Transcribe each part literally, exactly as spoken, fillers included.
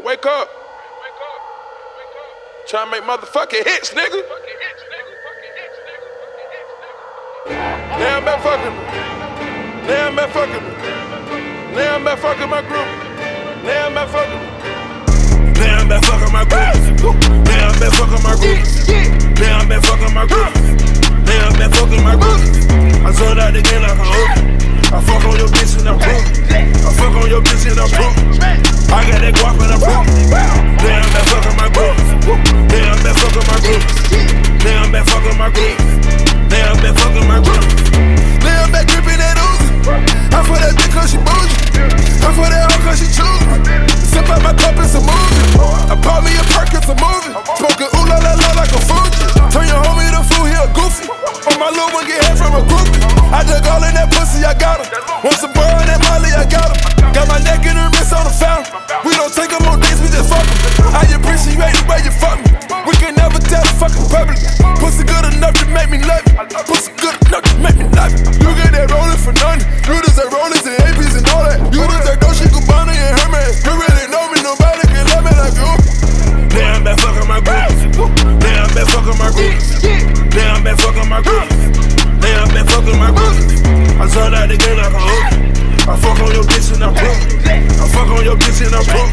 wake up. Trying to make motherfucking hits, nigga. Now I'm back fucking them. Now I'm back fucking them. Now I'm back fucking my group. Now I'm back fucking them. Now I'm back fucking my group. Now I'm back fucking my group. Now I'm back fucking my group. Now I'm back fucking my group. I sold out the game like a hoe. I fuck on your bitch and I'm broke. I fuck on your bitch and I'm broke. I got that guap and I'm broke. Now I'm back fucking my group. Now I'm back fucking my group. Now I'm back fucking my group. Now I'm back fucking my group. Now I'm back gripping that Uzi. I for that bitch cause she bougie. I for that hoe cause she choose me. Sip out my cup, it's a movie. I pop me a perk, it's a movie. Smoking ooh la la la like a Fuji. Turn your homie to fool, he a goofy. On my little one get head from a groupie. I dug all in that pussy, I got him. Want some burr on that Molly, I got him. Got my neck in her wrist on the fountain. We don't take them on dates, we just fuck them. I appreciate the way you fuck me. We can never tell the fucking public. Pussy good enough to make me love it. Pussy good enough to make me love it. You get that rolling for nothing. You deserve rollers and A Ps and all that. You deserve Dolce Gabbana and Hermes. You really know me, nobody can love me like you. Now I'm back fucking my group. Now I'm back fucking my group. Now I'm back fucking my group. Now I'm back fucking my group. I sold out the game like a hoe. I fuck on your bitch and I'm broke. I fuck on your bitch and I'm broke.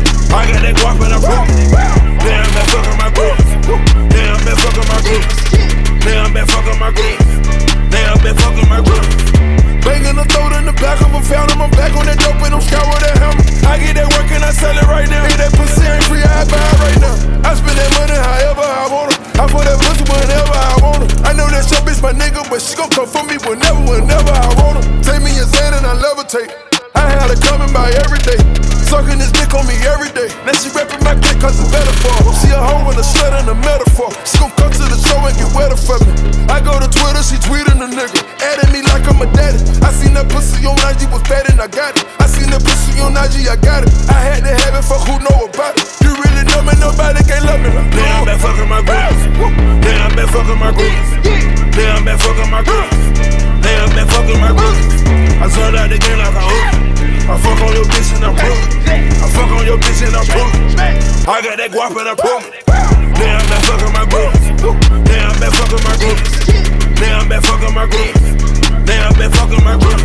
I got that guap and I'm broke. Now I'm back fucking my group. Now I'm back fucking my group. Now I'm back fucking my group. Now I'm back fucking my group. Banging the throat in the back of a fountain. I'm back on that dope and I'm scout with that hammer. I get that work and I sell it right now. If that pussy ain't free, I buy it right now. I spend that money however I want it. I put that pussy whenever I want it. I know that your bitch my nigga, but she gon' come for me whenever, whenever I want her. Take me a Xan and I levitate. I had her coming by every day. Sucking this dick on me every day. Now she rapping my clique cause it's better for her. She a hoe and a slut and a metaphor. She gon' come to the show and get wetter for me. I go to Twitter, she tweeting a nigga. Adding me like I'm a daddy. I seen that pussy on I G was fat and I got it. I seen that pussy on I G, I got it. I had to have it for who know about it. You really know me, nobody can't love me like me. Now I'm back fucking my group. Now I'm back fucking my group. Now I'm back fucking my group. Now I'm back fucking my group. I sold out the game like a hoe. I fuck on your bitch and I'm broke. I fuck on your bitch and I'm broke. I got that guap and I'm broke. Now I'm back fucking my group. Now I'm back fucking my group. Now I'm back fucking my group. Now I'm back fucking my group.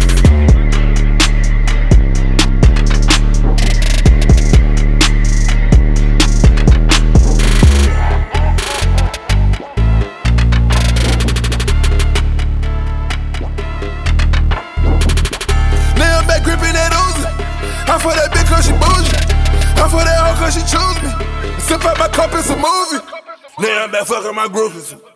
I for that bitch cause she bougie. I for that hoe cause she choose me. Sip out my cup, it's a movie. Now I'm back fucking my groupies.